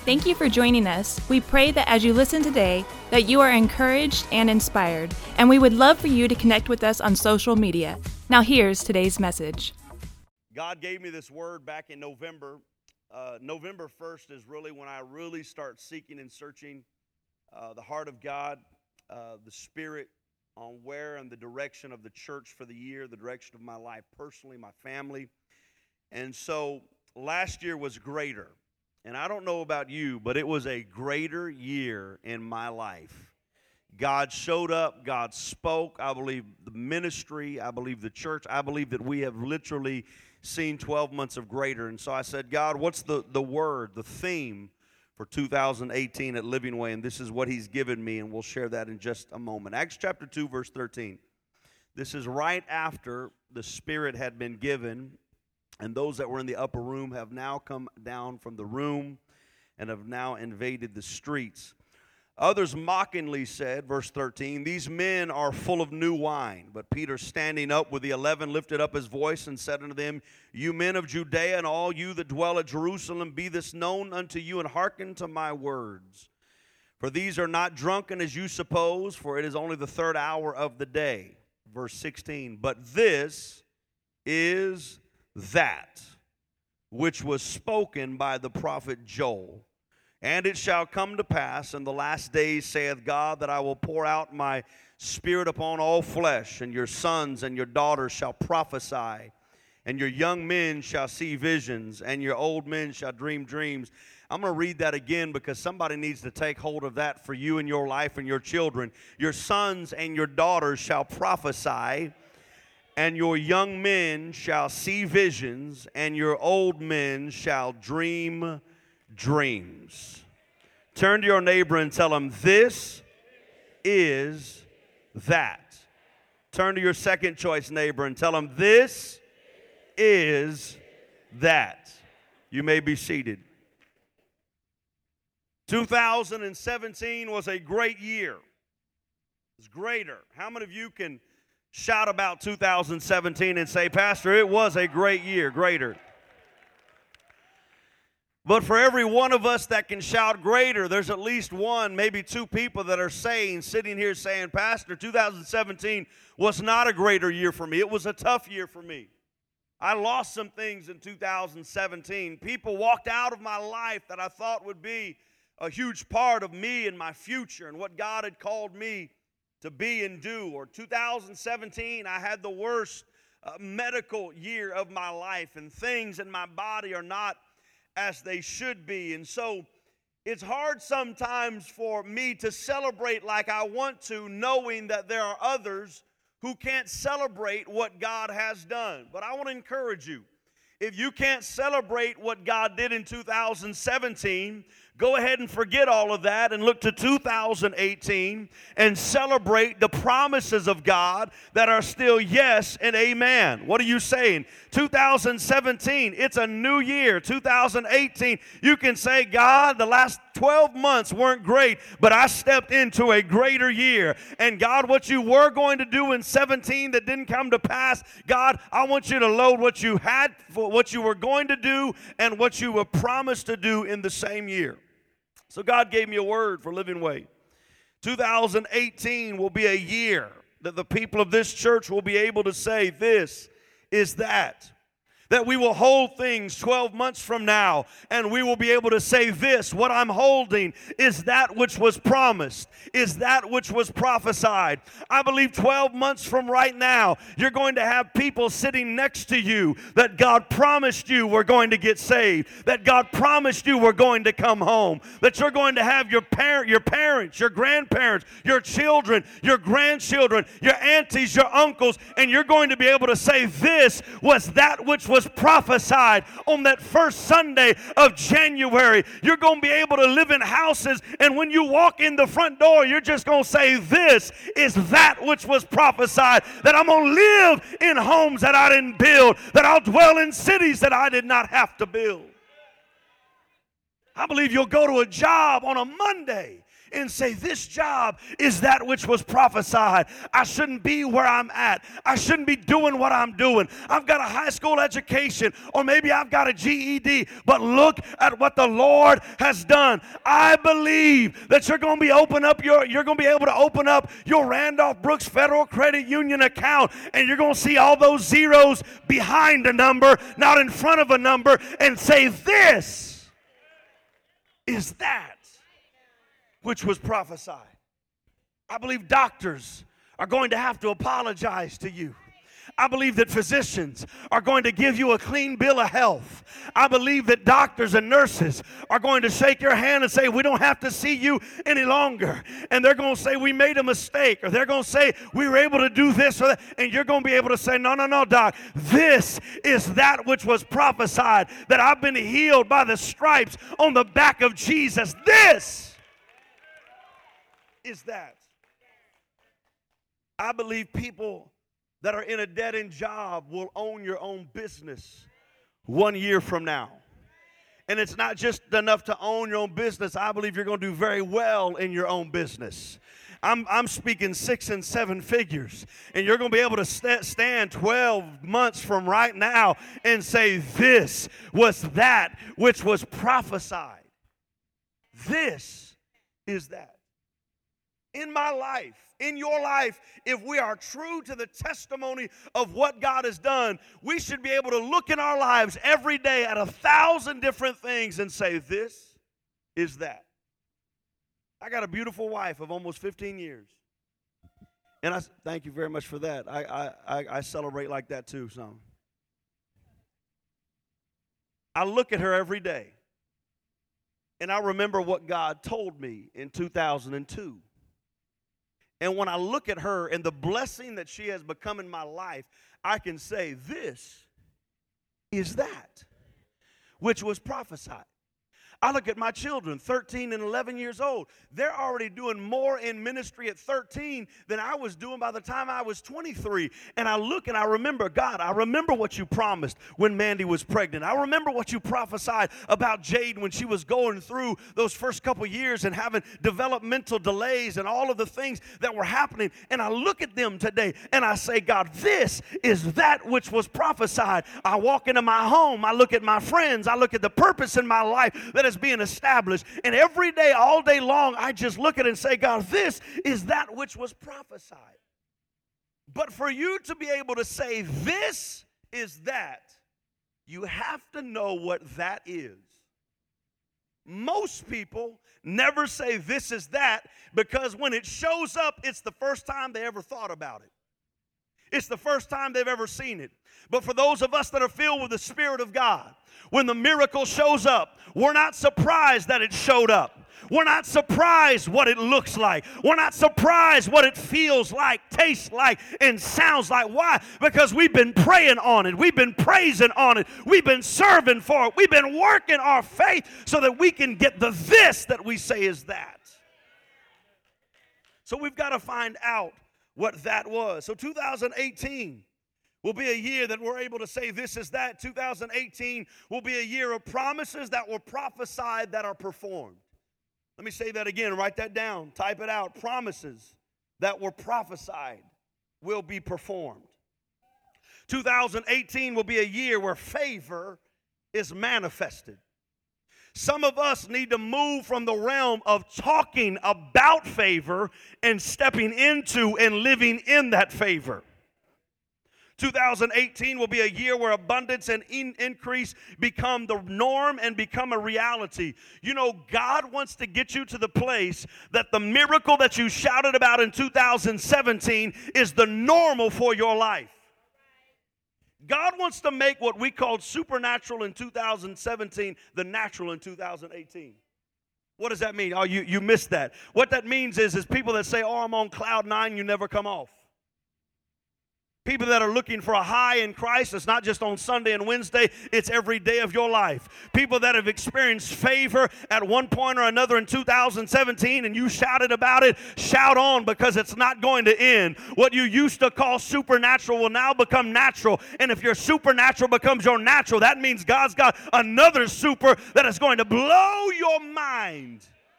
Thank you for joining us. We pray that as you listen today, that you are encouraged and inspired, and we would love for you to connect with us on social media. Now here's today's message. God gave me this word back in November. November 1st is really when I really start seeking and searching the heart of God, the Spirit, on where and the direction of the church for the year, the direction of my life personally, my family. And so last year was greater. And I don't know about you, but it was a greater year in my life. God showed up, God spoke. I believe the ministry, I believe the church, I believe that we have literally seen 12 months of greater. And so I said, God, what's the word, the theme for 2018 at Living Way? And this is what He's given me, and we'll share that in just a moment. Acts chapter 2, verse 13. This is right after the Spirit had been given, and those that were in the upper room have now come down from the room and have now invaded the streets. Others mockingly said, verse 13, "These men are full of new wine." But Peter, standing up with the 11, lifted up his voice and said unto them, "You men of Judea, and all you that dwell at Jerusalem, be this known unto you, and hearken to my words. For these are not drunken as you suppose, for it is only the third hour of the day." Verse 16, "But this is that which was spoken by the prophet Joel. And it shall come to pass in the last days, saith God, that I will pour out my Spirit upon all flesh, and your sons and your daughters shall prophesy, and your young men shall see visions, and your old men shall dream dreams." I'm going to read that again because somebody needs to take hold of that for you and your life and your children. Your sons and your daughters shall prophesy, and your young men shall see visions, and your old men shall dream dreams. Turn to your neighbor and tell him, "This is that." Turn to your second choice neighbor and tell him, "This is that." You may be seated. 2017 was a great year. It's greater. How many of you can shout about 2017 and say, "Pastor, it was a great year, greater"? But for every one of us that can shout greater, there's at least one, maybe two people that are sitting here saying, "Pastor, 2017 was not a greater year for me. It was a tough year for me. I lost some things in 2017. People walked out of my life that I thought would be a huge part of me and my future and what God had called me to be and do." Or 2017, I had the worst medical year of my life, and things in my body are not as they should be. And so it's hard sometimes for me to celebrate like I want to, knowing that there are others who can't celebrate what God has done. But I want to encourage you, if you can't celebrate what God did in 2017, go ahead and forget all of that and look to 2018 and celebrate the promises of God that are still yes and amen. What are you saying? 2017, it's a new year. 2018, you can say, "God, the last 12 months weren't great, but I stepped into a greater year. And God, what you were going to do in 17 that didn't come to pass, God, I want you to load what you had, for what you were going to do and what you were promised to do in the same year." So God gave me a word for Living Way. 2018 will be a year that the people of this church will be able to say, "This is that." That we will hold things 12 months from now, and we will be able to say this: what I'm holding is that which was promised, is that which was prophesied. I believe 12 months from right now, you're going to have people sitting next to you that God promised you were going to get saved, that God promised you were going to come home, that you're going to have your parents, your grandparents, your children, your grandchildren, your aunties, your uncles, and you're going to be able to say, "This was that which was prophesied on that first Sunday of January." You're going to be able to live in houses, and when you walk in the front door, you're just going to say, "This is that which was prophesied, that I'm going to live in homes that I didn't build, that I'll dwell in cities that I did not have to build." I believe you'll go to a job on a Monday and say, this job is that which was prophesied. I shouldn't be where I'm at. I shouldn't be doing what I'm doing. I've got a high school education, or maybe I've got a GED, but look at what the Lord has done. I believe that you're going to be able to open up your Randolph Brooks Federal Credit Union account, and you're going to see all those zeros behind a number, not in front of a number, and say, this is that which was prophesied. I believe doctors are going to have to apologize to you. I believe that physicians are going to give you a clean bill of health. I believe that doctors and nurses are going to shake your hand and say, we don't have to see you any longer. And they're going to say, we made a mistake. Or they're going to say, we were able to do this or that. And you're going to be able to say, no, doc. This is that which was prophesied, that I've been healed by the stripes on the back of Jesus. This is that. I believe people that are in a dead-end job will own your own business 1 year from now. And it's not just enough to own your own business. I believe you're going to do very well in your own business. I'm speaking 6 and 7 figures. And you're going to be able to stand 12 months from right now and say, this was that which was prophesied. This is that. In my life, in your life, if we are true to the testimony of what God has done, we should be able to look in our lives every day at 1,000 different things and say, this is that. I got a beautiful wife of almost 15 years. And I thank you very much for that. I celebrate like that too. So I look at her every day, and I remember what God told me in 2002. And when I look at her and the blessing that she has become in my life, I can say, this is that which was prophesied. I look at my children, 13 and 11 years old. They're already doing more in ministry at 13 than I was doing by the time I was 23. And I look and I remember, God, I remember what you promised when Mandy was pregnant. I remember what you prophesied about Jade when she was going through those first couple years and having developmental delays and all of the things that were happening. And I look at them today and I say, God, this is that which was prophesied. I walk into my home. I look at my friends. I look at the purpose in my life that is being established. And every day, all day long, I just look at it and say, God, this is that which was prophesied. But for you to be able to say this is that, you have to know what that is. Most people never say this is that, because when it shows up, it's the first time they ever thought about it. It's the first time they've ever seen it. But for those of us that are filled with the Spirit of God, when the miracle shows up, we're not surprised that it showed up. We're not surprised what it looks like. We're not surprised what it feels like, tastes like, and sounds like. Why? Because we've been praying on it. We've been praising on it. We've been serving for it. We've been working our faith so that we can get the this that we say is that. So we've got to find out what that was. So 2018 will be a year that we're able to say this is that. 2018 will be a year of promises that were prophesied that are performed. Let me say that again. Write that down. Type it out. Promises that were prophesied will be performed. 2018 will be a year where favor is manifested. Some of us need to move from the realm of talking about favor and stepping into and living in that favor. 2018 will be a year where abundance and increase become the norm and become a reality. You know, God wants to get you to the place that the miracle that you shouted about in 2017 is the normal for your life. God wants to make what we called supernatural in 2017 the natural in 2018. What does that mean? Oh, you missed that. What that means is people that say, oh, I'm on cloud 9, you never come off. People that are looking for a high in Christ, it's not just on Sunday and Wednesday, it's every day of your life. People that have experienced favor at one point or another in 2017 and you shouted about it, shout on, because it's not going to end. What you used to call supernatural will now become natural. And if your supernatural becomes your natural, that means God's got another super that is going to blow your mind.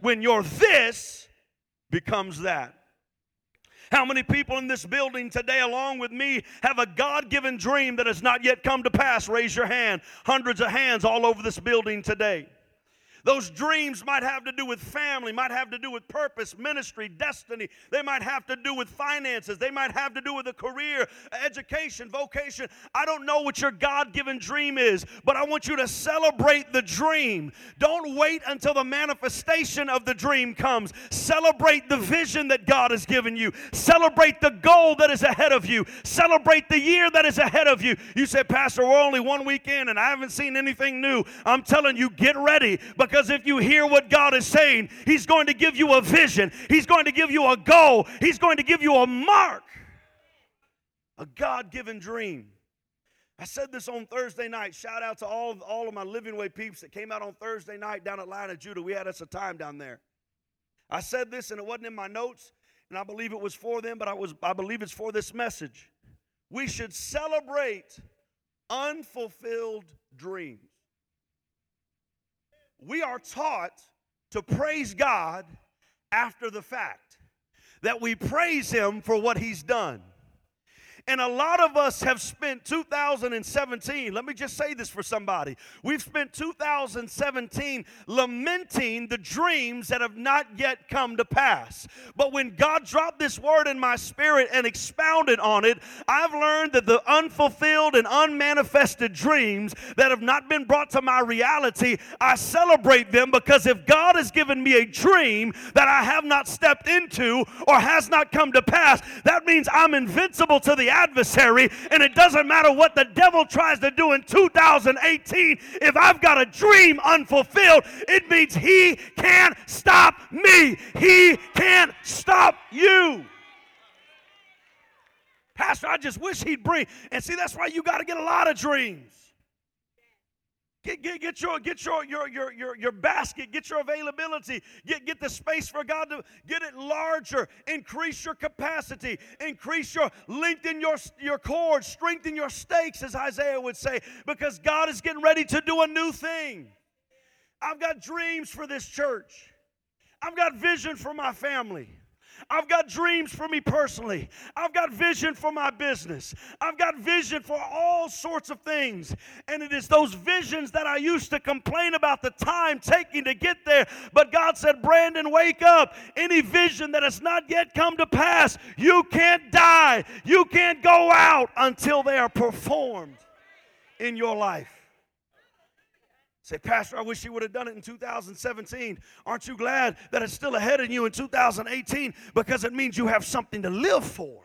when your this becomes that. How many people in this building today, along with me, have a God-given dream that has not yet come to pass? Raise your hand. Hundreds of hands all over this building today. Those dreams might have to do with family, might have to do with purpose, ministry, destiny. They might have to do with finances. They might have to do with a career, education, vocation. I don't know what your God-given dream is, but I want you to celebrate the dream. Don't wait until the manifestation of the dream comes. Celebrate the vision that God has given you. Celebrate the goal that is ahead of you. Celebrate the year that is ahead of you. You say, Pastor, we're only 1 week in and I haven't seen anything new. I'm telling you, get ready, because if you hear what God is saying, He's going to give you a vision. He's going to give you a goal. He's going to give you a mark. A God-given dream. I said this on Thursday night. Shout out to all of my Living Way peeps that came out on Thursday night down at Lion of Judah. We had us a time down there. I said this and it wasn't in my notes, and I believe it was for them, but I believe it's for this message. We should celebrate unfulfilled dreams. We are taught to praise God after the fact, that we praise Him for what He's done. And a lot of us have spent 2017, let me just say this for somebody. We've spent 2017 lamenting the dreams that have not yet come to pass. But when God dropped this word in my spirit and expounded on it, I've learned that the unfulfilled and unmanifested dreams that have not been brought to my reality, I celebrate them, because if God has given me a dream that I have not stepped into or has not come to pass, that means I'm invincible to the adversary, and it doesn't matter what the devil tries to do in 2018. If I've got a dream unfulfilled, it means he can't stop me. He can't stop you. Pastor, I just wish he'd bring. And see, that's why you got to get a lot of dreams. Get your basket, get your availability, get the space for God to get it larger, increase your capacity, lengthen your cords, strengthen your stakes, as Isaiah would say, because God is getting ready to do a new thing. I've got dreams for this church. I've got vision for my family. I've got dreams for me personally. I've got vision for my business. I've got vision for all sorts of things. And it is those visions that I used to complain about the time taking to get there. But God said, Brandon, wake up. Any vision that has not yet come to pass, you can't die. You can't go out until they are performed in your life. Say, Pastor, I wish you would have done it in 2017. Aren't you glad that it's still ahead of you in 2018? Because it means you have something to live for.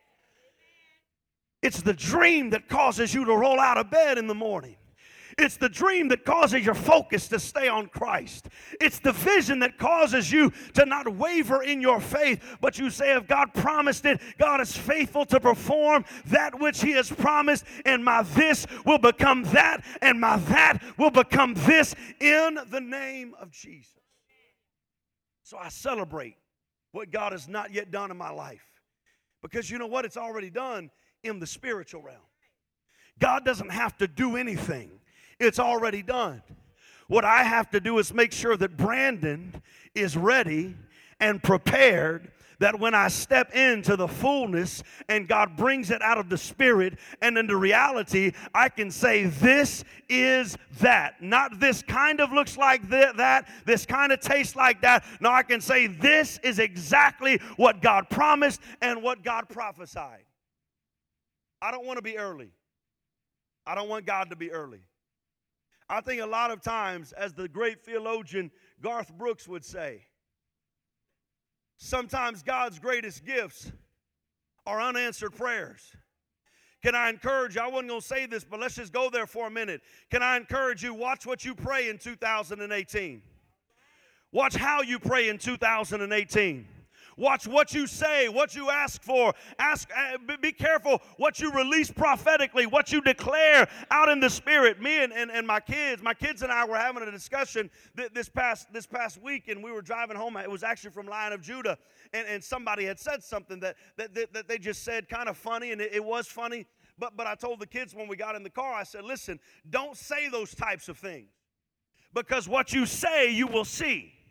It's the dream that causes you to roll out of bed in the morning. It's the dream that causes your focus to stay on Christ. It's the vision that causes you to not waver in your faith, but you say, if God promised it, God is faithful to perform that which He has promised, and my this will become that, and my that will become this, in the name of Jesus. So I celebrate what God has not yet done in my life, because you know what? It's already done in the spiritual realm. God doesn't have to do anything. It's already done. What I have to do is make sure that Brandon is ready and prepared, that when I step into the fullness and God brings it out of the spirit and into reality, I can say, this is that. Not this kind of looks like that, this kind of tastes like that. No, I can say, this is exactly what God promised and what God prophesied. I don't want to be early. I don't want God to be early. I think a lot of times, as the great theologian Garth Brooks would say, sometimes God's greatest gifts are unanswered prayers. Can I encourage you? I wasn't going to say this, but let's just go there for a minute. Can I encourage you? Watch what you pray in 2018. Watch how you pray in 2018. Watch what you say, what you ask for. Be careful what you release prophetically, what you declare out in the spirit. Me and my kids and I were having a discussion this past week, and we were driving home. It was actually from Lion of Judah, and somebody had said something that they just said kind of funny, and it was funny. But I told the kids when we got in the car, I said, listen, don't say those types of things, because what you say, you will see.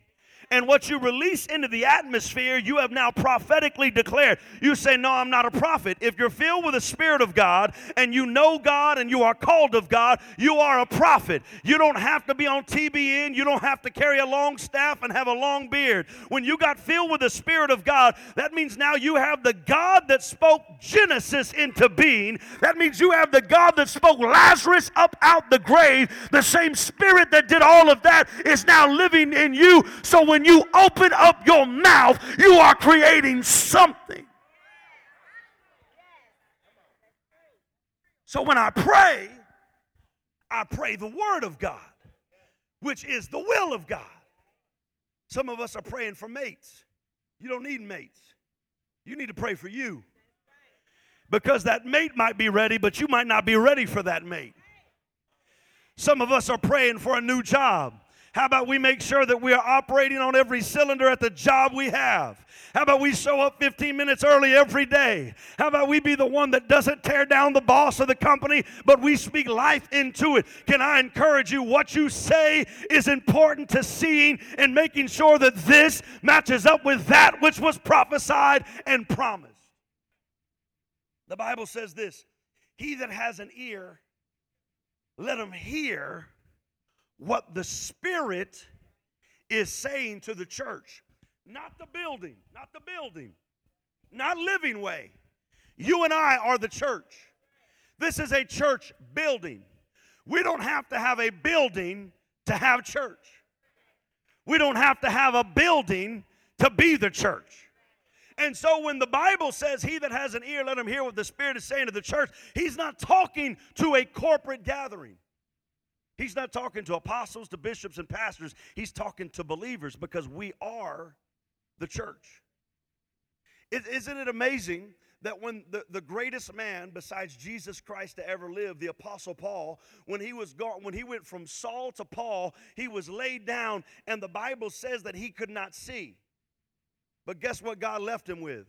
And what you release into the atmosphere, you have now prophetically declared. You say, no, I'm not a prophet. If you're filled with the Spirit of God and you know God and you are called of God, you are a prophet. You don't have to be on TBN. You don't have to carry a long staff and have a long beard. When you got filled with the Spirit of God, that means now you have the God that spoke Genesis into being. That means you have the God that spoke Lazarus up out the grave. The same Spirit that did all of that is now living in you. So when you open up your mouth, you are creating something. So when I pray the Word of God, which is the will of God. Some of us are praying for mates. You don't need mates. You need to pray for you. Because that mate might be ready, but you might not be ready for that mate. Some of us are praying for a new job. How about we make sure that we are operating on every cylinder at the job we have? How about we show up 15 minutes early every day? How about we be the one that doesn't tear down the boss of the company, but we speak life into it? Can I encourage you? What you say is important to seeing and making sure that this matches up with that which was prophesied and promised. The Bible says this, he that has an ear, let him hear what the Spirit is saying to the church. Not the building, not Living Way. You and I are the church. This is a church building. We don't have to have a building to have church. We don't have to have a building to be the church. And so when the Bible says, he that has an ear, let him hear what the Spirit is saying to the church, he's not talking to a corporate gathering. He's not talking to apostles, to bishops, and pastors. He's talking to believers because we are the church. Isn't it amazing that when the greatest man besides Jesus Christ to ever live, the Apostle Paul, when he went from Saul to Paul, he was laid down, and the Bible says that he could not see. But guess what God left him with?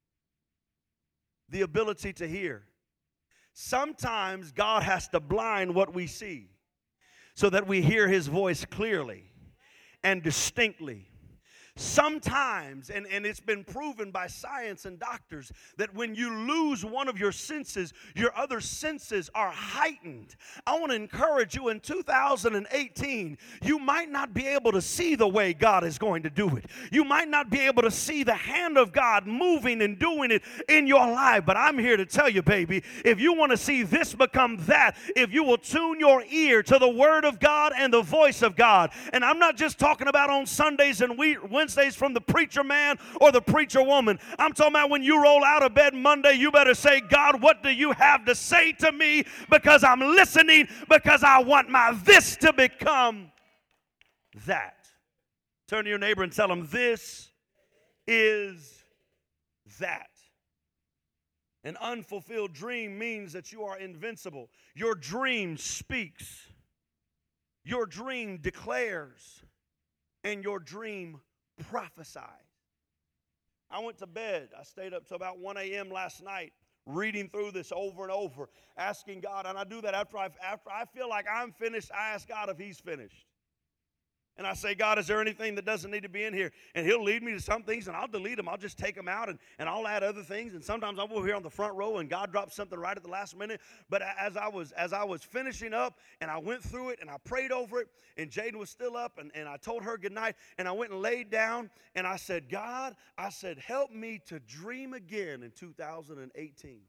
The ability to hear. Sometimes God has to blind what we see so that we hear his voice clearly and distinctly. Sometimes, and it's been proven by science and doctors, that when you lose one of your senses, your other senses are heightened. I want to encourage you in 2018, you might not be able to see the way God is going to do it. You might not be able to see the hand of God moving and doing it in your life. But I'm here to tell you, baby, if you want to see this become that, if you will tune your ear to the Word of God and the voice of God, and I'm not just talking about on Sundays and Wednesdays from the preacher man or the preacher woman. I'm talking about when you roll out of bed Monday, you better say, God, what do you have to say to me? Because I'm listening, because I want my this to become that. Turn to your neighbor and tell them, this is that. An unfulfilled dream means that you are invincible. Your dream speaks. Your dream declares. And your dream prophesy. I went to bed. I stayed up till about 1 a.m. last night reading through this over and over, asking God, and I do that after I feel like I'm finished, I ask God if he's finished. And I say, God, is there anything that doesn't need to be in here? And he'll lead me to some things, and I'll delete them. I'll just take them out, and I'll add other things. And sometimes I'm over here on the front row, and God drops something right at the last minute. But as I was finishing up, and I went through it, and I prayed over it, and Jaden was still up, and I told her goodnight, and I went and laid down, and I said, God, I said, help me to dream again in 2018.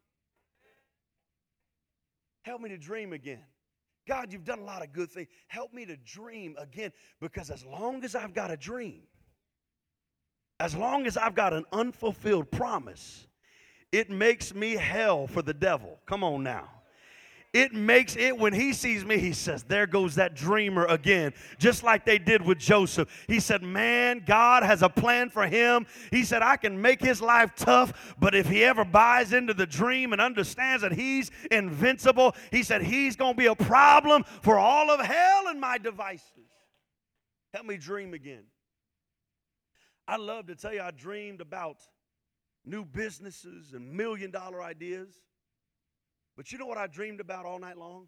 Help me to dream again. God, you've done a lot of good things. Help me to dream again, because as long as I've got a dream, as long as I've got an unfulfilled promise, it makes me hell for the devil. Come on now. It makes it, when he sees me, he says, there goes that dreamer again. Just like they did with Joseph. He said, man, God has a plan for him. He said, I can make his life tough, but if he ever buys into the dream and understands that he's invincible, he said, he's going to be a problem for all of hell and my devices. Help me dream again. I love to tell you, I dreamed about new businesses and million-dollar ideas. But you know what I dreamed about all night long?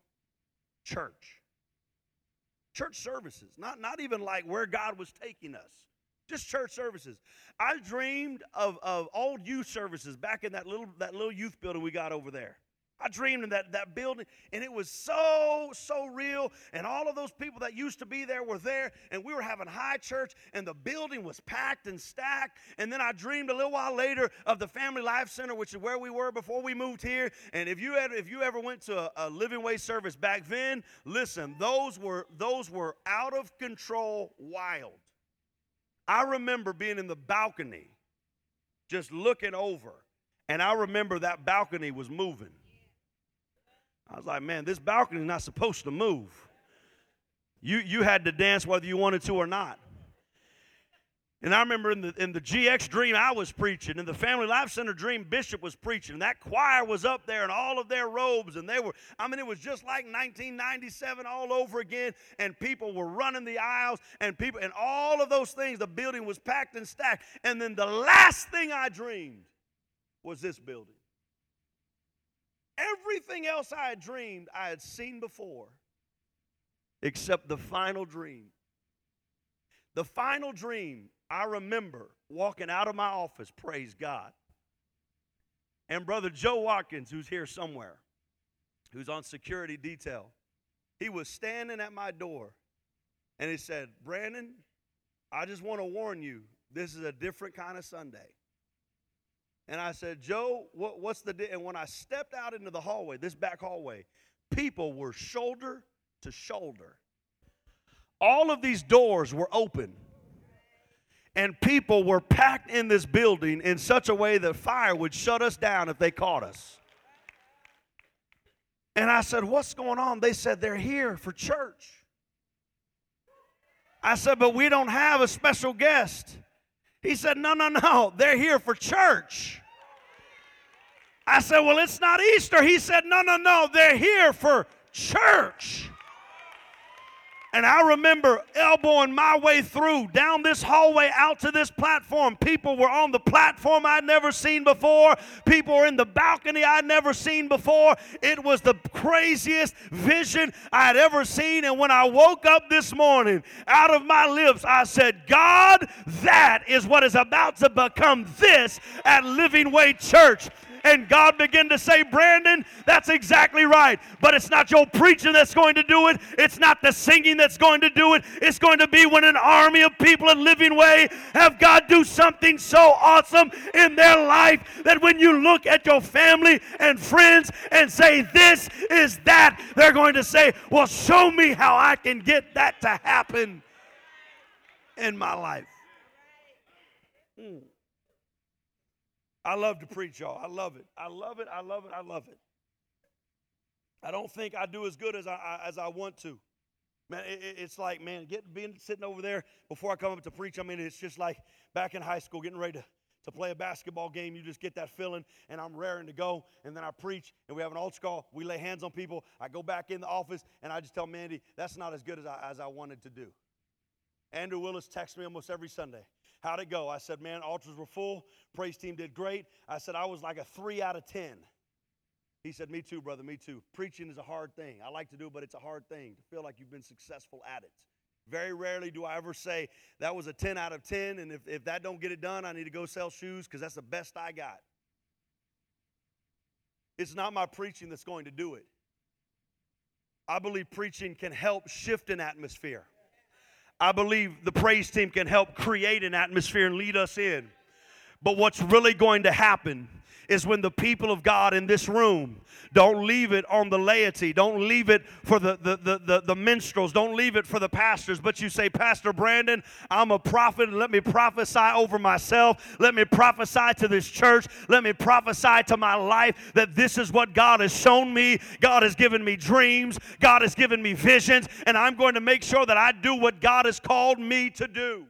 Church. Church services. Not even like where God was taking us. Just church services. I dreamed of old youth services back in that little youth building we got over there. I dreamed of that building, and it was so real, and all of those people that used to be there were there, and we were having high church, and the building was packed and stacked. And then I dreamed a little while later of the Family Life Center, which is where we were before we moved here. And if you ever went to a Living Way service back then, listen, those were out of control wild. I remember being in the balcony, just looking over, and I remember that balcony was moving. I was like, man, this balcony is not supposed to move. You had to dance whether you wanted to or not. And I remember in the GX dream I was preaching, in the Family Life Center dream Bishop was preaching, and that choir was up there in all of their robes, and it was just like 1997 all over again, and people were running the aisles, and all of those things, the building was packed and stacked. And then the last thing I dreamed was this building. Everything else I had dreamed, I had seen before, except the final dream. The final dream, I remember walking out of my office, praise God, and Brother Joe Watkins, who's here somewhere, who's on security detail, he was standing at my door, and he said, Brandon, I just want to warn you, this is a different kind of Sunday. And I said, Joe, what's the deal? And when I stepped out into the hallway, this back hallway, people were shoulder to shoulder. All of these doors were open. And people were packed in this building in such a way that fire would shut us down if they caught us. And I said, what's going on? They said, they're here for church. I said, but we don't have a special guest. He said, no, they're here for church. I said, well, it's not Easter. He said, no, they're here for church. And I remember elbowing my way through, down this hallway, out to this platform. People were on the platform I'd never seen before. People were in the balcony I'd never seen before. It was the craziest vision I'd ever seen. And when I woke up this morning, out of my lips, I said, God, that is what is about to become this at Living Way Church. And God began to say, Brandon, that's exactly right. But it's not your preaching that's going to do it. It's not the singing that's going to do it. It's going to be when an army of people at Living Way have God do something so awesome in their life that when you look at your family and friends and say, this is that, they're going to say, well, show me how I can get that to happen in my life. I love to preach, y'all. I love it. I love it. I don't think I do as good as I want to. Man, it's like, man, being sitting over there before I come up to preach, I mean, it's just like back in high school getting ready to play a basketball game. You just get that feeling, and I'm raring to go, and then I preach, and we have an altar call. We lay hands on people. I go back in the office, and I just tell Mandy, that's not as good as I wanted to do. Andrew Willis texts me almost every Sunday. How'd it go? I said, man, altars were full. Praise team did great. I said, I was like a 3 out of 10. He said, me too, brother, me too. Preaching is a hard thing. I like to do it, but it's a hard thing to feel like you've been successful at it. Very rarely do I ever say, that was a 10 out of 10, and if that don't get it done, I need to go sell shoes because that's the best I got. It's not my preaching that's going to do it. I believe preaching can help shift an atmosphere. I believe the praise team can help create an atmosphere and lead us in. But what's really going to happen is when the people of God in this room don't leave it on the laity, don't leave it for the minstrels, don't leave it for the pastors, but you say, Pastor Brandon, I'm a prophet, and let me prophesy over myself. Let me prophesy to this church. Let me prophesy to my life that this is what God has shown me. God has given me dreams. God has given me visions, and I'm going to make sure that I do what God has called me to do.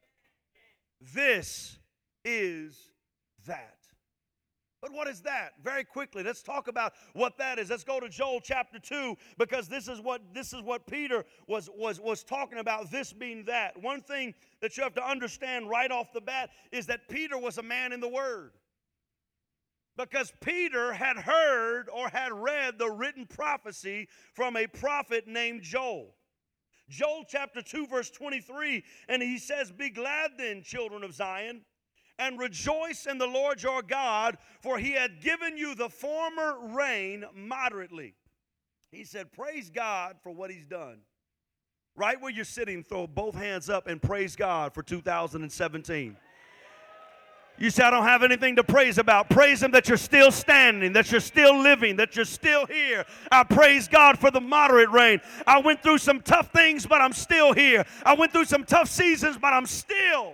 This is that. But what is that? Very quickly, let's talk about what that is. Let's go to Joel chapter 2, because this is what Peter was talking about, this being that. One thing that you have to understand right off the bat is that Peter was a man in the Word. Because Peter had heard or had read the written prophecy from a prophet named Joel. Joel chapter 2, verse 23, and he says, "Be glad then, children of Zion, and rejoice in the Lord your God, for he had given you the former rain moderately." He said, praise God for what he's done. Right where you're sitting, throw both hands up and praise God for 2017. You say, I don't have anything to praise about. Praise him that you're still standing, that you're still living, that you're still here. I praise God for the moderate rain. I went through some tough things, but I'm still here. I went through some tough seasons, but I'm still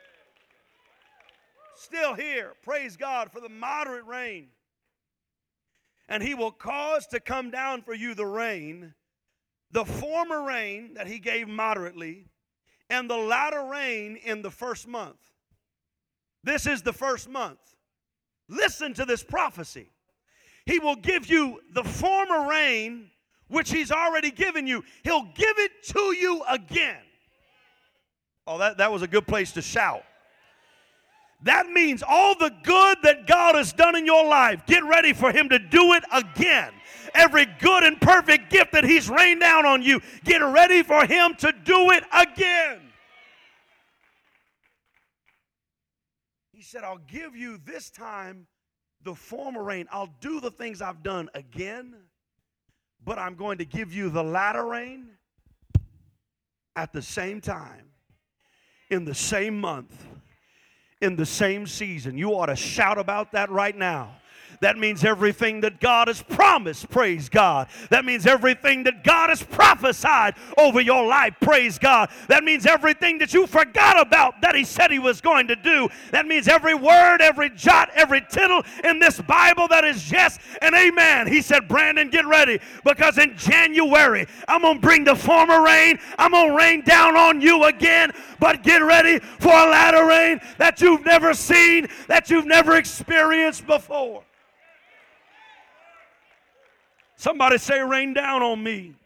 here. Praise God for the moderate rain. And he will cause to come down for you the rain, the former rain that he gave moderately, and the latter rain in the first month. This is the first month. Listen to this prophecy. He will give you the former rain, which he's already given you. He'll give it to you again. Oh, that was a good place to shout. That means all the good that God has done in your life, get ready for him to do it again. Every good and perfect gift that he's rained down on you, get ready for him to do it again. He said, I'll give you this time the former rain. I'll do the things I've done again, but I'm going to give you the latter rain at the same time, in the same month, in the same season. You ought to shout about that right now. That means everything that God has promised, praise God. That means everything that God has prophesied over your life, praise God. That means everything that you forgot about that he said he was going to do. That means every word, every jot, every tittle in this Bible that is yes and amen. He said, Brandon, get ready, because in January, I'm going to bring the former rain. I'm going to rain down on you again, but get ready for a latter rain that you've never seen, that you've never experienced before. Somebody say, rain down on me.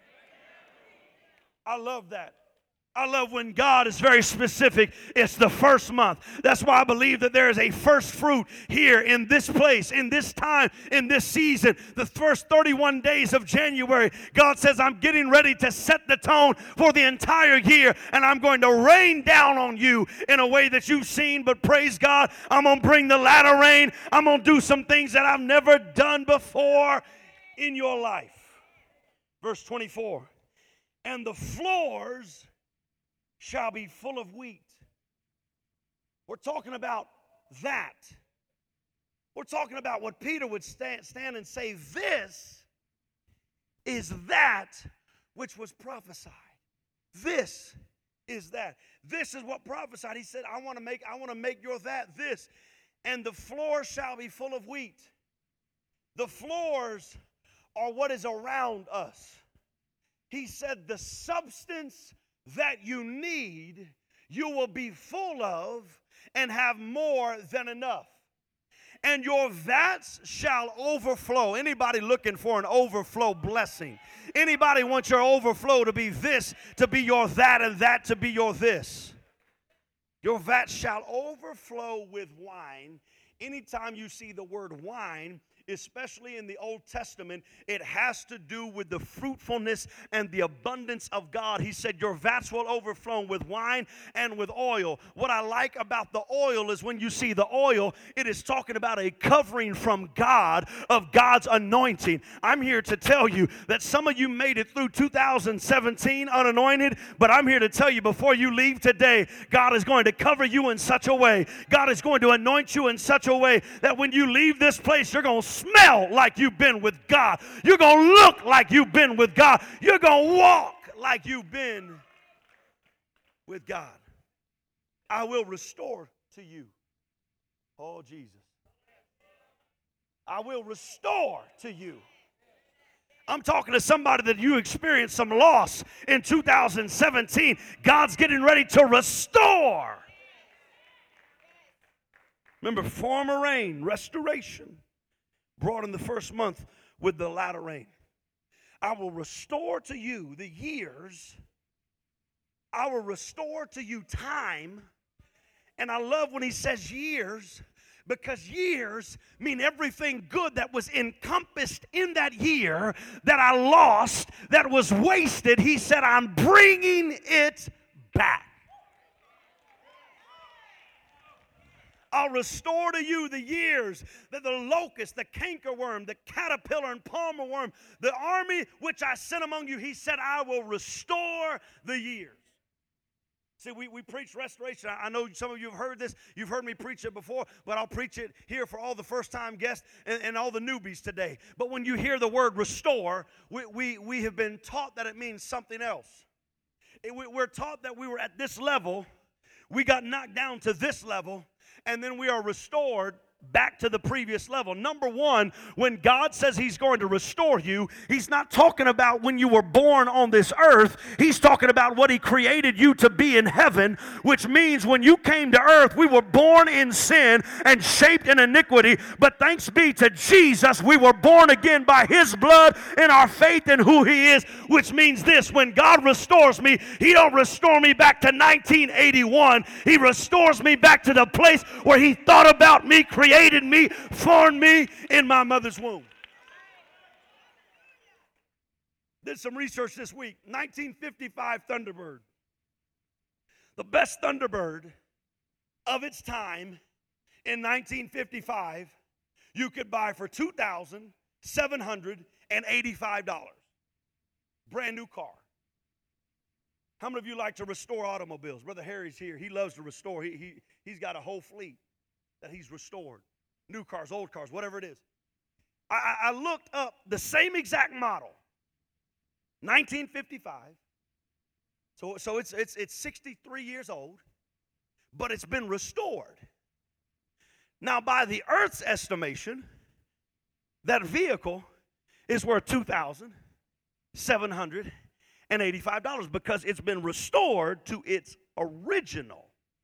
I love that. I love when God is very specific. It's the first month. That's why I believe that there is a first fruit here in this place, in this time, in this season. The first 31 days of January, God says, I'm getting ready to set the tone for the entire year, and I'm going to rain down on you in a way that you've seen. But praise God, I'm going to bring the latter rain. I'm going to do some things that I've never done before in your life. Verse 24, and the floors shall be full of wheat. We're talking about that. We're talking about what Peter would stand and say, this is that which was prophesied. This is that. This is what prophesied. He said, I want to make your that this. And the floors shall be full of wheat. The floors are what is around us. He said the substance that you need, you will be full of and have more than enough. And your vats shall overflow. Anybody looking for an overflow blessing? Anybody want your overflow to be this, to be your that, and that to be your this? Your vats shall overflow with wine. Anytime you see the word wine, especially in the Old Testament, it has to do with the fruitfulness and the abundance of God. He said, your vats will overflow with wine and with oil. What I like about the oil is when you see the oil, it is talking about a covering from God of God's anointing. I'm here to tell you that some of you made it through 2017 unanointed, but I'm here to tell you before you leave today, God is going to cover you in such a way. God is going to anoint you in such a way that when you leave this place, you're going to smell like you've been with God. You're going to look like you've been with God. You're going to walk like you've been with God. I will restore to you. Oh, Jesus. I will restore to you. I'm talking to somebody that you experienced some loss in 2017. God's getting ready to restore. Remember, former rain, restoration, brought in the first month with the latter rain. I will restore to you the years. I will restore to you time. And I love when he says years, Because years mean everything good that was encompassed in that year that I lost, that was wasted. He said, I'm bringing it back. I'll restore to you the years that the locust, the cankerworm, the caterpillar and palmer worm, the army which I sent among you, he said, I will restore the years. See, we preach restoration. I know some of you have heard this. You've heard me preach it before, but I'll preach it here for all the first-time guests and all the newbies today. But when you hear the word restore, we have been taught that it means something else. We're taught that we were at this level, we got knocked down to this level, and then we are restored back to the previous level. Number one, when God says he's going to restore you, he's not talking about when you were born on this earth. He's talking about what he created you to be in heaven, which means when you came to earth, we were born in sin and shaped in iniquity. But thanks be to Jesus, we were born again by his blood and our faith in who he is, which means this: when God restores me, he don't restore me back to 1981. He restores me back to the place where he thought about me, created me, formed me in my mother's womb. Did some research this week. 1955 Thunderbird. The best Thunderbird of its time in 1955 you could buy for $2,785. Brand new car. How many of you like to restore automobiles? Brother Harry's here. He loves to restore. He's got a whole fleet that he's restored. New cars, old cars, whatever it is. I looked up the same exact model, 1955. So it's 63 years old, but it's been restored. Now, by the Earth's estimation, that vehicle is worth $2,785 because it's been restored to its original.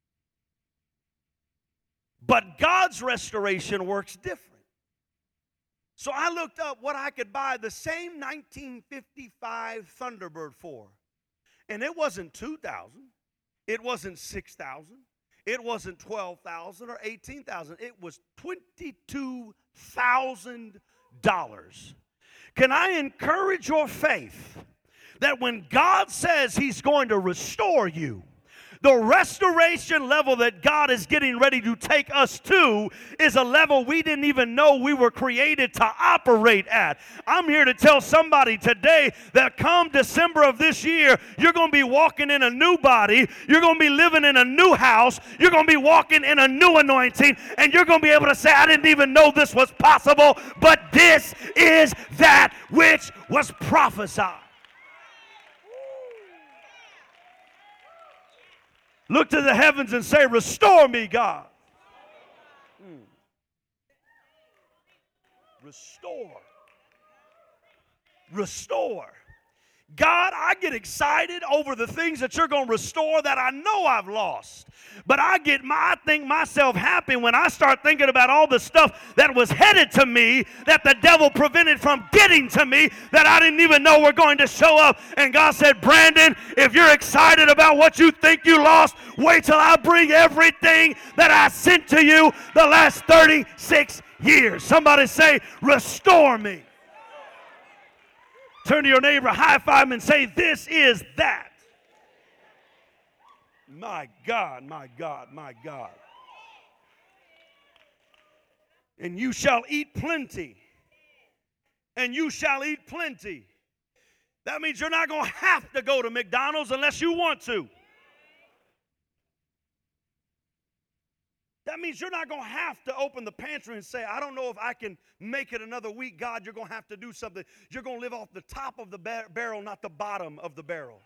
But God's restoration works different. So I looked up what I could buy the same 1955 Thunderbird for. And it wasn't $2,000. It wasn't $6,000. It wasn't $12,000 or $18,000. It was $22,000. Can I encourage your faith that when God says he's going to restore you, the restoration level that God is getting ready to take us to is a level we didn't even know we were created to operate at. I'm here to tell somebody today that come December of this year, you're going to be walking in a new body, you're going to be living in a new house, you're going to be walking in a new anointing, and you're going to be able to say, I didn't even know this was possible, but this is that which was prophesied. Look to the heavens and say, restore me, God. Restore. Restore. God, I get excited over the things that you're going to restore that I know I've lost. But I think myself happy when I start thinking about all the stuff that was headed to me that the devil prevented from getting to me that I didn't even know were going to show up. And God said, Brandon, if you're excited about what you think you lost, wait till I bring everything that I sent to you the last 36 years. Somebody say, restore me. Turn to your neighbor, high five him, and say, this is that. My God, my God, my God. And you shall eat plenty. And you shall eat plenty. That means you're not going to have to go to McDonald's unless you want to. That means you're not going to have to open the pantry and say, I don't know if I can make it another week. God, you're going to have to do something. You're going to live off the top of the barrel, not the bottom of the barrel.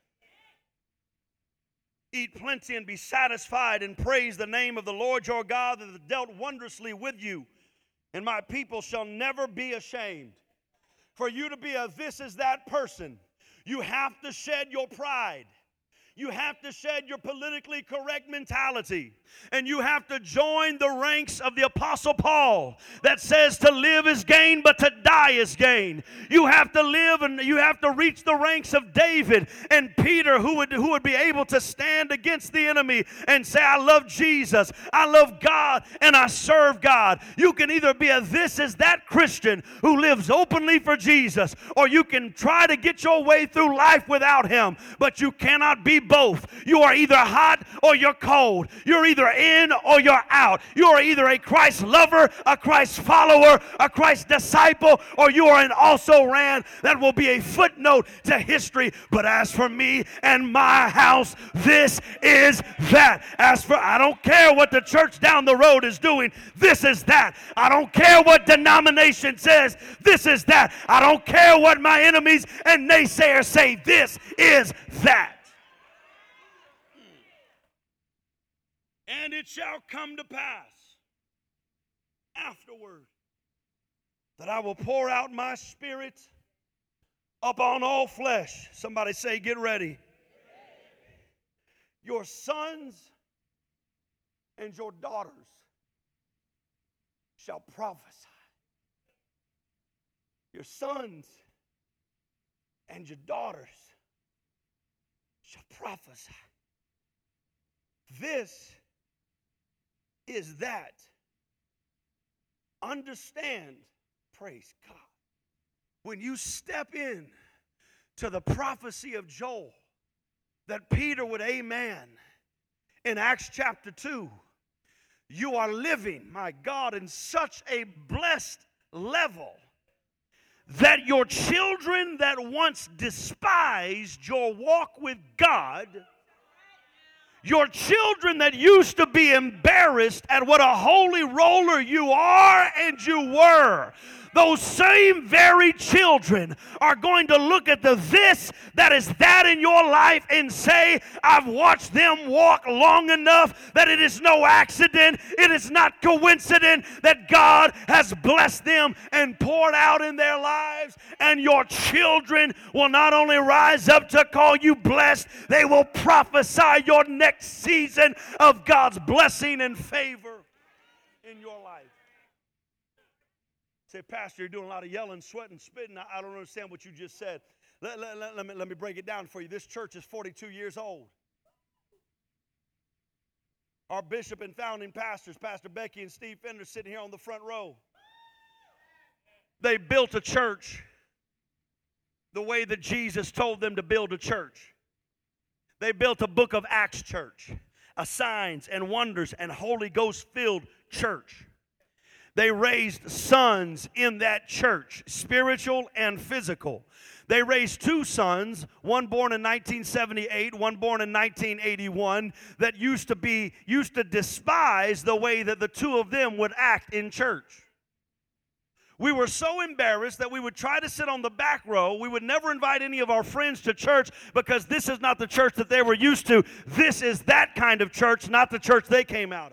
Eat plenty and be satisfied, and praise the name of the Lord your God that has dealt wondrously with you. And my people shall never be ashamed. For you to be a this is that person, you have to shed your pride. You have to shed your politically correct mentality. And you have to join the ranks of the Apostle Paul that says to live is gain, but to die is gain. You have to live and you have to reach the ranks of David and Peter who would be able to stand against the enemy and say, I love Jesus, I love God, and I serve God. You can either be a this is that Christian who lives openly for Jesus, or you can try to get your way through life without Him, but you cannot be both. You are either hot or you're cold. You're either in or you're out. You are either a Christ lover, a Christ follower, a Christ disciple, or you are an also ran that will be a footnote to history. But as for me and my house, this is that. As for, I don't care what the church down the road is doing, this is that. I don't care what denomination says, this is that. I don't care what my enemies and naysayers say, this is that. And it shall come to pass afterward that I will pour out my Spirit upon all flesh. Somebody say, get ready. Your sons and your daughters shall prophesy. Your sons and your daughters shall prophesy. This is that. Understand, praise God, when you step in to the prophecy of Joel that Peter would amen in Acts chapter 2, you are living, my God, in such a blessed level that your children that once despised your walk with God, your children that used to be embarrassed at what a holy roller you are and you were, those same very children are going to look at the this that is that in your life and say, I've watched them walk long enough that it is no accident, it is not coincidence that God has blessed them and poured out in their lives. And your children will not only rise up to call you blessed, they will prophesy your next season of God's blessing and favor in your life. Say, Pastor, you're doing a lot of yelling, sweating, spitting. I don't understand what you just said. Let me break it down for you. This church is 42 years old. Our bishop and founding pastors, Pastor Becky and Steve Fender, sitting here on the front row. They built a church the way that Jesus told them to build a church. They built a Book of Acts church, a signs and wonders and Holy Ghost-filled church. They raised sons in that church, spiritual and physical. They raised two sons, one born in 1978, one born in 1981, that used to despise the way that the two of them would act in church. We were so embarrassed that we would try to sit on the back row. We would never invite any of our friends to church because this is not the church that they were used to. This is that kind of church, not the church they came out of.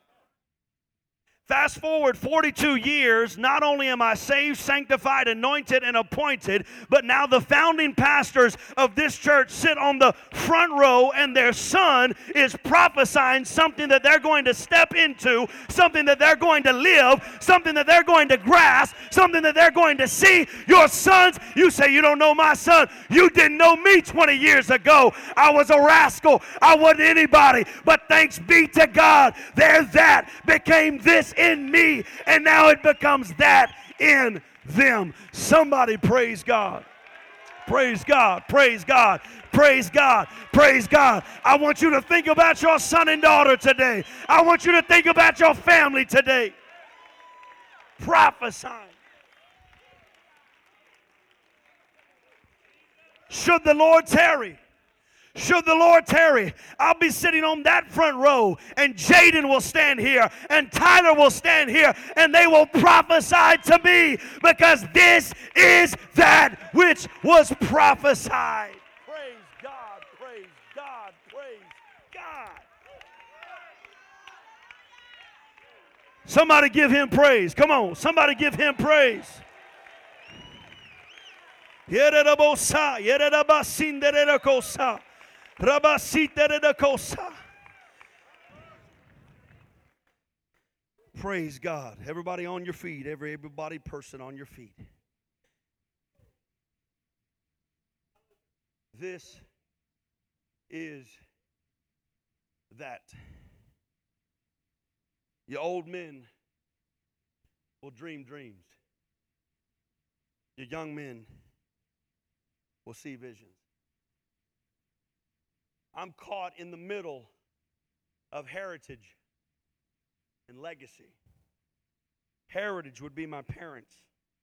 Fast forward 42 years, not only am I saved, sanctified, anointed, and appointed, but now the founding pastors of this church sit on the front row and their son is prophesying something that they're going to step into, something that they're going to live, something that they're going to grasp, something that they're going to see. Your sons, you say, you don't know my son. You didn't know me 20 years ago. I was a rascal. I wasn't anybody. But thanks be to God, there that became this in me, and now it becomes that in them. Somebody praise God. Praise God. Praise God. Praise God. Praise God. I want you to think about your son and daughter today. I want you to think about your family today. Prophesying. Should the Lord tarry, I'll be sitting on that front row, and Jaden will stand here, and Tyler will stand here, and they will prophesy to me, because this is that which was prophesied. Praise God, praise God, praise God. Somebody give him praise. Come on, somebody give him praise. Praise God. Everybody on your feet. Everybody person on your feet. This is that. Your old men will dream dreams. Your young men will see visions. I'm caught in the middle of heritage and legacy. Heritage would be my parents.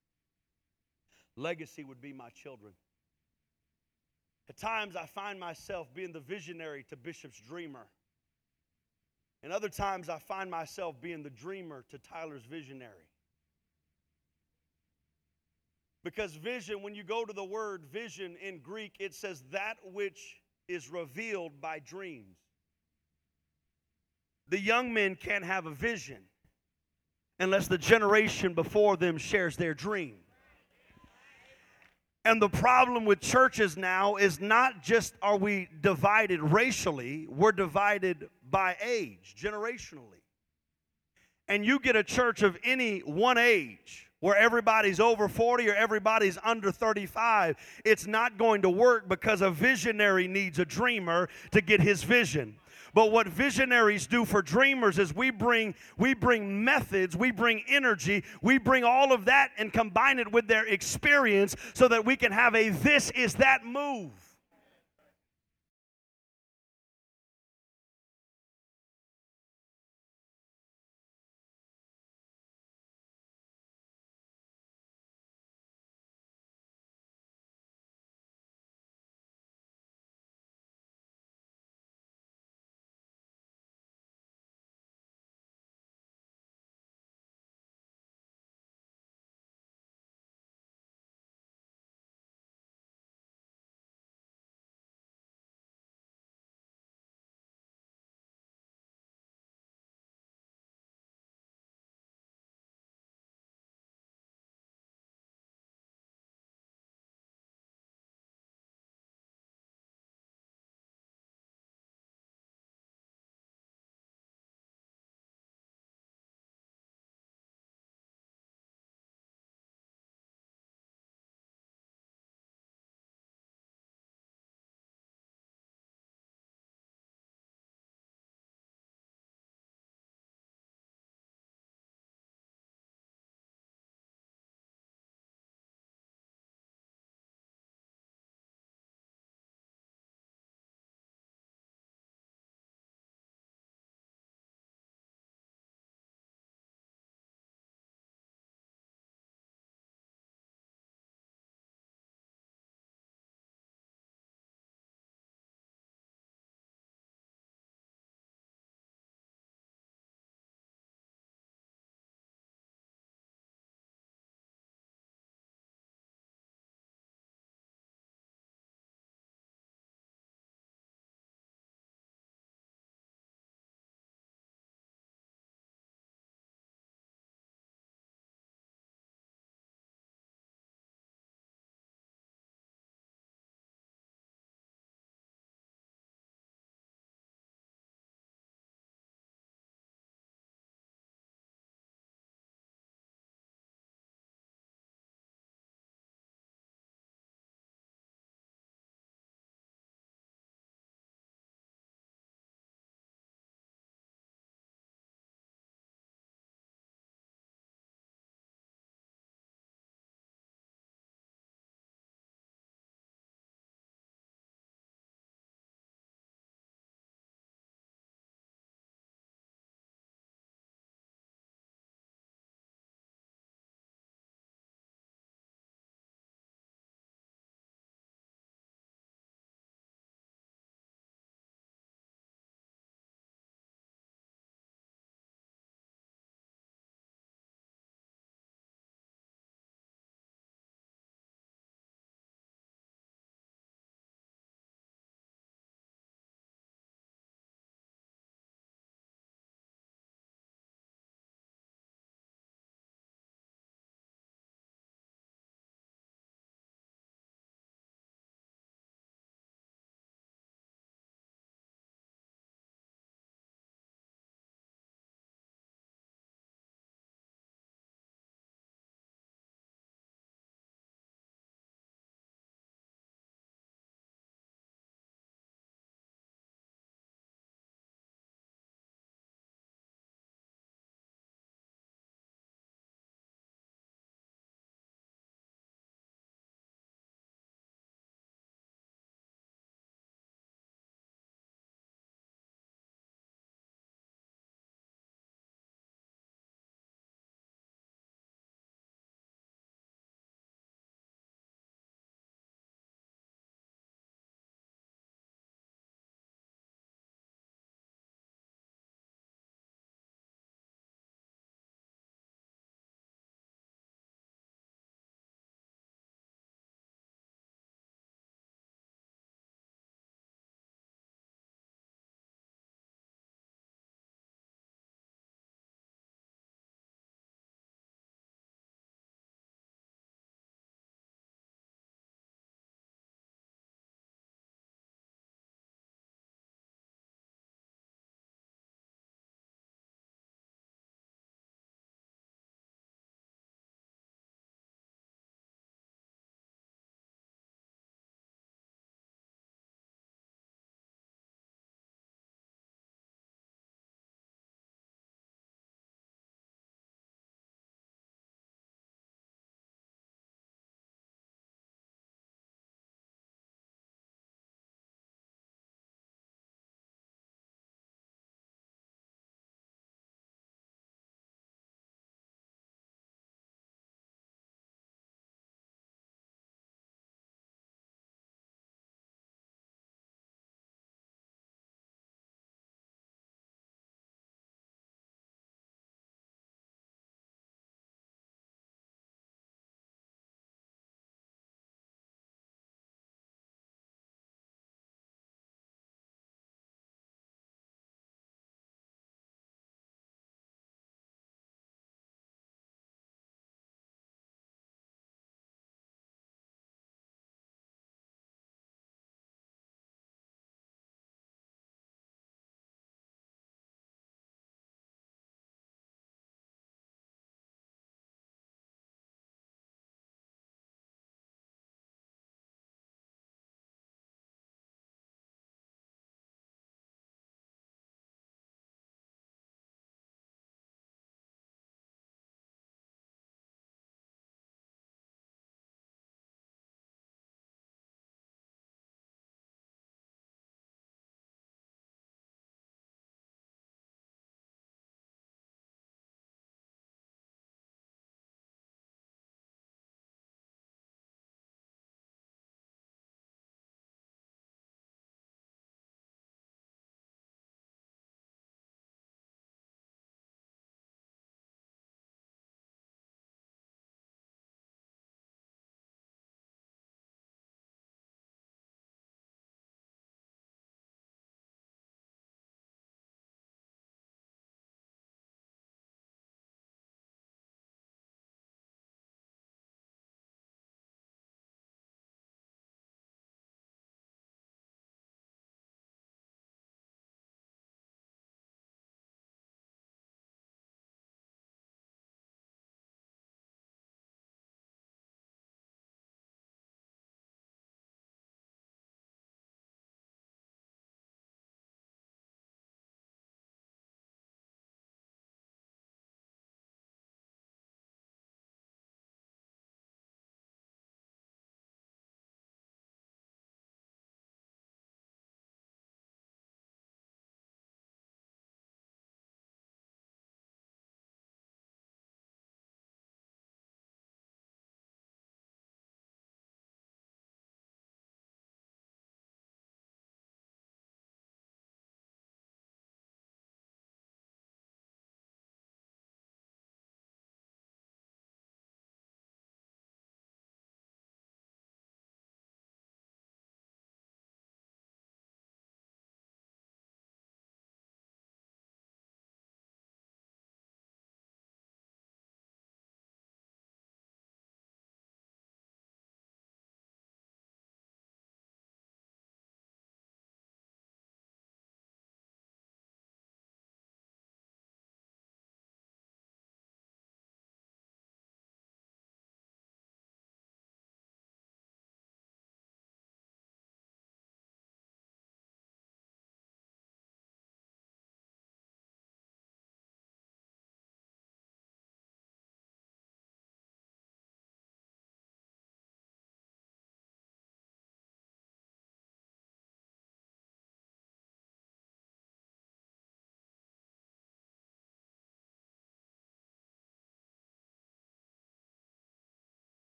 Legacy would be my children. At times I find myself being the visionary to Bishop's dreamer. And other times I find myself being the dreamer to Tyler's visionary. Because vision, when you go to the word vision in Greek, it says that which is revealed by dreams. The young men can't have a vision unless the generation before them shares their dream. And the problem with churches now is not just are we divided racially, we're divided by age, generationally. And you get a church of any one age where everybody's over 40 or everybody's under 35, it's not going to work because a visionary needs a dreamer to get his vision. But what visionaries do for dreamers is we bring methods, we bring energy, we bring all of that and combine it with their experience so that we can have a this is that move.